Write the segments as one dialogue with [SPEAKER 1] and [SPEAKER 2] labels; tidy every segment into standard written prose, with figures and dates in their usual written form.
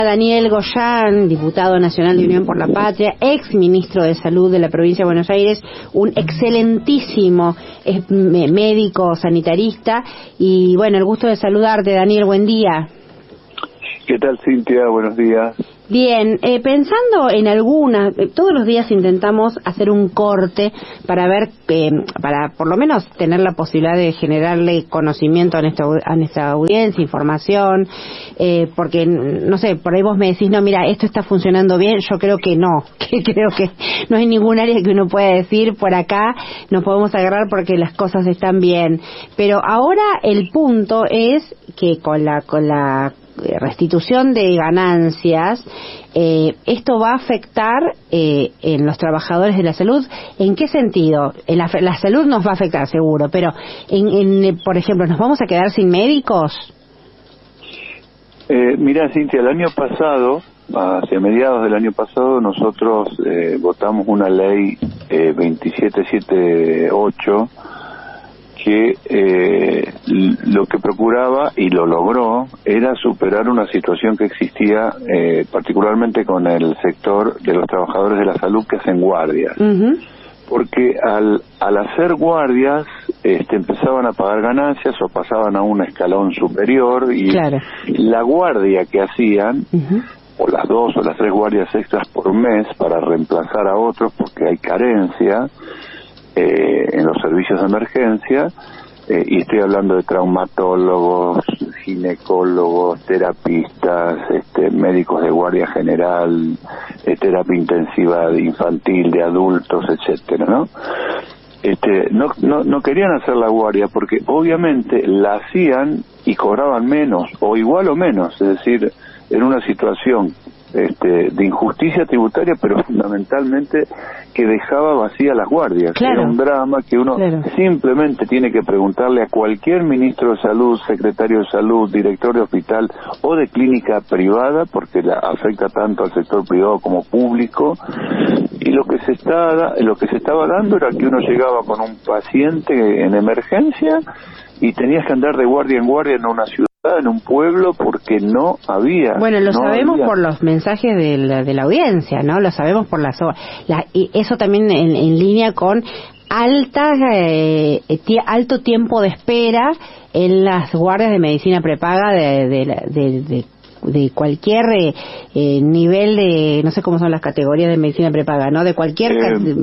[SPEAKER 1] Daniel Goyan, diputado nacional de Unión por la Patria, ex ministro de Salud de la provincia de Buenos Aires, un excelentísimo médico sanitarista, y bueno, el gusto de saludarte, Daniel, buen día.
[SPEAKER 2] ¿Qué tal, Cintia? Buenos días.
[SPEAKER 1] Bien, pensando en algunas, todos los días intentamos hacer un corte para ver, para por lo menos tener la posibilidad de generarle conocimiento a nuestra audiencia, información, porque, no sé, por ahí vos me decís, no, mira, esto está funcionando bien, yo creo que no, que creo que no hay ningún área que uno pueda decir, por acá nos podemos agarrar porque las cosas están bien, pero ahora el punto es que con la restitución de ganancias, esto va a afectar en los trabajadores de la salud. ¿En qué sentido? En la salud nos va a afectar seguro, pero por ejemplo, ¿nos vamos a quedar sin médicos?
[SPEAKER 2] Mira, Cintia, el año pasado, hacia mediados del año pasado, nosotros votamos una ley 2778 que lo que procuraba, y lo logró, era superar una situación que existía particularmente con el sector de los trabajadores de la salud que hacen guardias. Uh-huh. Porque al hacer guardias empezaban a pagar ganancias o pasaban a un escalón superior, y claro, la guardia que hacían, uh-huh, o las 2 o las 3 guardias extras por mes para reemplazar a otros porque hay carencia en los servicios de emergencia, y estoy hablando de traumatólogos, ginecólogos, terapistas, médicos de guardia general, terapia intensiva infantil, de adultos, etcétera, ¿no? No querían hacer la guardia porque obviamente la hacían y cobraban menos, o igual o menos, es decir, en una situación de injusticia tributaria, pero fundamentalmente que dejaba vacías las guardias. Claro. Era un drama que uno, claro, simplemente tiene que preguntarle a cualquier ministro de salud, secretario de salud, director de hospital o de clínica privada, porque afecta tanto al sector privado como público, y lo que se estaba dando era que uno llegaba con un paciente en emergencia y tenías que andar de guardia en guardia en una ciudad, en un pueblo, porque no había. Bueno, lo sabemos por los mensajes de la audiencia, ¿no? Lo sabemos por y eso también en línea con alto tiempo de espera en las guardias de medicina prepaga de cualquier nivel de, no sé cómo son las categorías de medicina prepaga, ¿no? De cualquier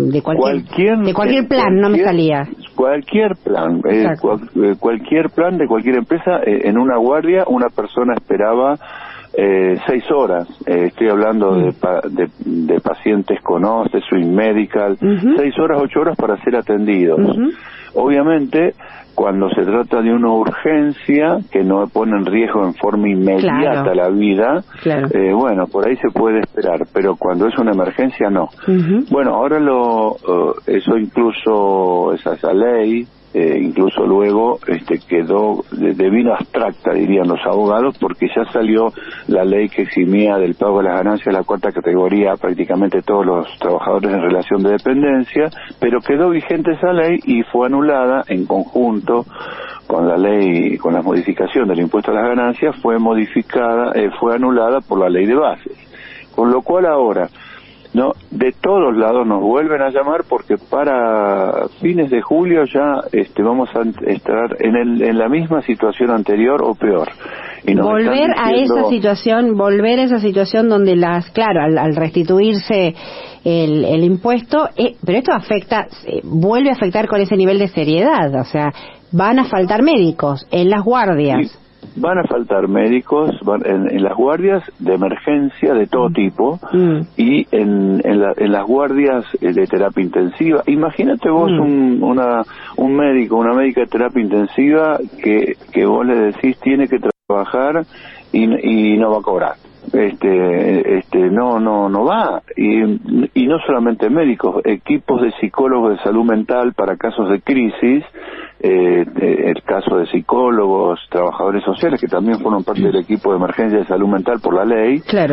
[SPEAKER 2] plan, no me salía. Cualquier plan, cualquier plan de cualquier empresa, en una guardia una persona esperaba 6 horas, estoy hablando de pacientes con OSTE, Swing Medical, 6 horas, 8 horas para ser atendidos. Obviamente, cuando se trata de una urgencia que no pone en riesgo en forma inmediata, claro, la vida, claro, bueno, por ahí se puede esperar, pero cuando es una emergencia, no. Bueno, ahora eso incluso, esa ley, incluso luego quedó devino abstracta, dirían los abogados, porque ya salió la ley que eximía del pago de las ganancias de la cuarta categoría prácticamente todos los trabajadores en relación de dependencia, pero quedó vigente esa ley y fue anulada en conjunto con la ley, con la modificación del impuesto a las ganancias, fue anulada por la ley de bases, con lo cual ahora, no, de todos lados nos vuelven a llamar porque para fines de julio ya vamos a estar en la misma situación anterior o peor. Y volver a esa situación donde claro, al restituirse el impuesto, pero esto vuelve a afectar con ese nivel de seriedad, o sea, van a faltar médicos en las guardias. Sí. Van a faltar médicos en las guardias de emergencia de todo tipo, y en las guardias de terapia intensiva. Imagínate vos un médico, una médica de terapia intensiva que vos le decís tiene que trabajar y no va a cobrar. No va, y no solamente médicos, equipos de psicólogos de salud mental para casos de crisis el caso de psicólogos, trabajadores sociales, que también forman parte del equipo de emergencia de salud mental por la ley.
[SPEAKER 1] Claro.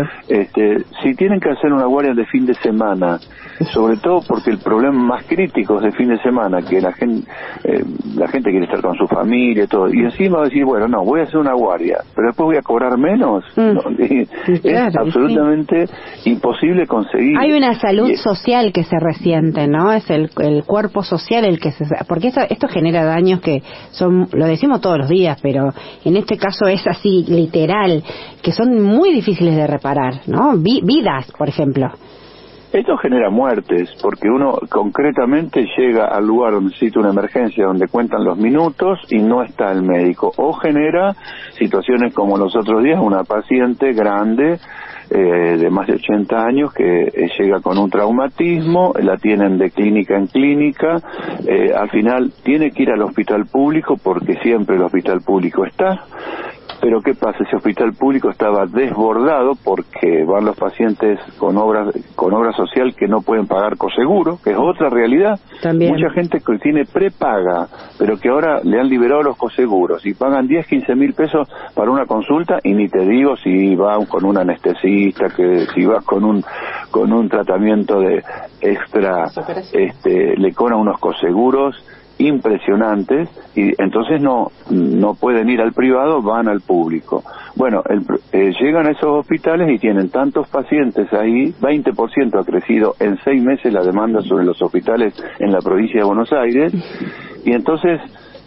[SPEAKER 2] Si tienen que hacer una guardia de fin de semana, sobre todo porque el problema más crítico es de fin de semana, que la gente quiere estar con su familia y todo, y encima va a decir, bueno, no, voy a hacer una guardia, pero después voy a cobrar menos. No, es absolutamente imposible conseguir.
[SPEAKER 1] Hay una salud social que se resiente, ¿no? Es el cuerpo social el que porque esto genera daños que son, lo decimos todos los días, pero en este caso es así, literal, que son muy difíciles de reparar, ¿no? Vidas, por ejemplo.
[SPEAKER 2] Esto genera muertes, porque uno concretamente llega al lugar donde necesita una emergencia, donde cuentan los minutos y no está el médico. O genera situaciones como los otros días, una paciente grande, de más de 80 años, que llega con un traumatismo, la tienen de clínica en clínica, al final tiene que ir al hospital público, porque siempre el hospital público está. Pero ¿qué pasa? Ese hospital público estaba desbordado porque van los pacientes con obra social que no pueden pagar coseguro, que es otra realidad.
[SPEAKER 1] También.
[SPEAKER 2] Mucha gente que tiene prepaga, pero que ahora le han liberado los coseguros y pagan 10, 15 mil pesos para una consulta, y ni te digo si van con un anestesista, que si vas con un tratamiento de extra, le cobran unos coseguros impresionantes, y entonces no pueden ir al privado, van al público. Bueno, llegan a esos hospitales y tienen tantos pacientes ahí, 20% ha crecido en 6 meses la demanda sobre los hospitales en la provincia de Buenos Aires, y entonces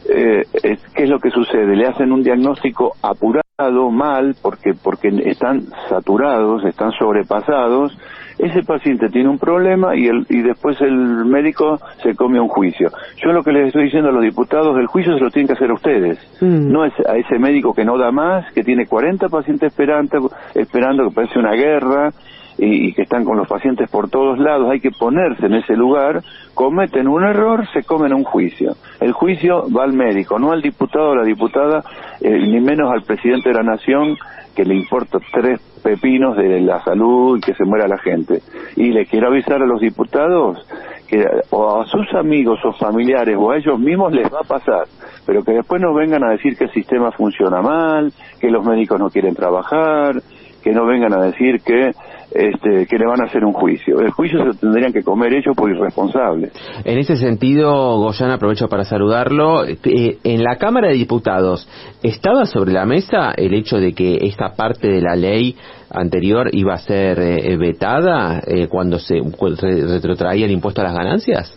[SPEAKER 2] ¿qué es lo que sucede? Le hacen un diagnóstico apurado, mal, porque están saturados, están sobrepasados. Ese paciente tiene un problema y después el médico se come un juicio. Yo lo que les estoy diciendo a los diputados, el juicio se lo tienen que hacer a ustedes. No es a ese médico que no da más, que tiene 40 pacientes esperando, que parece una guerra, y que están con los pacientes por todos lados. Hay que ponerse en ese lugar, cometen un error, se comen un juicio. El juicio va al médico, no al diputado o la diputada, ni menos al presidente de la nación, que le importa 3 pepinos de la salud y que se muera la gente. Y le quiero avisar a los diputados que o a sus amigos o familiares o a ellos mismos les va a pasar, pero que después no vengan a decir que el sistema funciona mal, que los médicos no quieren trabajar, que no vengan a decir que le van a hacer un juicio. El juicio se lo tendrían que comer ellos por irresponsables.
[SPEAKER 3] En ese sentido, Goyan, aprovecho para saludarlo. En la Cámara de Diputados, ¿estaba sobre la mesa el hecho de que esta parte de la ley anterior iba a ser vetada cuando se retrotraía el impuesto a las ganancias?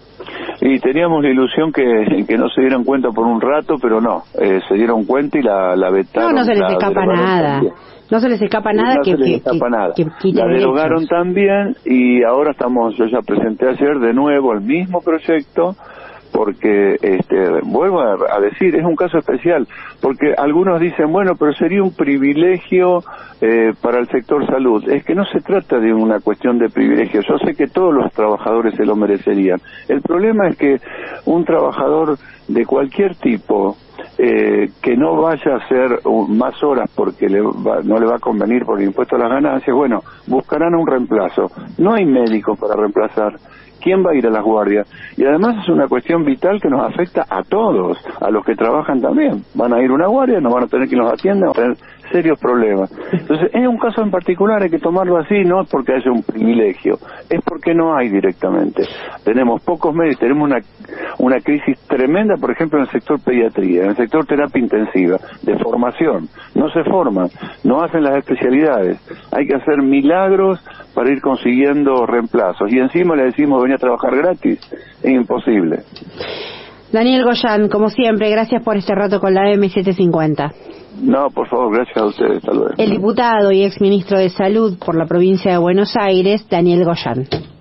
[SPEAKER 2] Y teníamos la ilusión que no se dieran cuenta por un rato, pero no, se dieron cuenta y la vetaron.
[SPEAKER 1] No se les escapa nada. No se les escapa nada.
[SPEAKER 2] No se les escapa nada. La derogaron también, y ahora yo ya presenté ayer de nuevo el mismo proyecto, porque vuelvo a decir, es un caso especial, porque algunos dicen, bueno, pero sería un privilegio para el sector salud. Es que no se trata de una cuestión de privilegio. Yo sé que todos los trabajadores se lo merecerían. El problema es que un trabajador de cualquier tipo que no vaya a hacer más horas porque no le va a convenir por el impuesto a las ganancias, bueno, buscarán un reemplazo. No hay médicos para reemplazar. ¿Quién va a ir a las guardias? Y además es una cuestión vital que nos afecta a todos, a los que trabajan también. Van a ir a una guardia, no van a tener quien los atienda, van a tener serios problemas. Entonces, es un caso en particular, hay que tomarlo así, no es porque haya un privilegio, es porque no hay directamente. Tenemos pocos médicos, tenemos una crisis tremenda, por ejemplo, en el sector pediatría, en el sector terapia intensiva, de formación. No se forman, no hacen las especialidades. Hay que hacer milagros para ir consiguiendo reemplazos. Y encima le decimos, venir a trabajar gratis. Es imposible.
[SPEAKER 1] Daniel Goyan, como siempre, gracias por este rato con la M750.
[SPEAKER 2] No, por favor, gracias a ustedes. Hasta luego.
[SPEAKER 1] El diputado y exministro de Salud por la provincia de Buenos Aires, Daniel Goyan.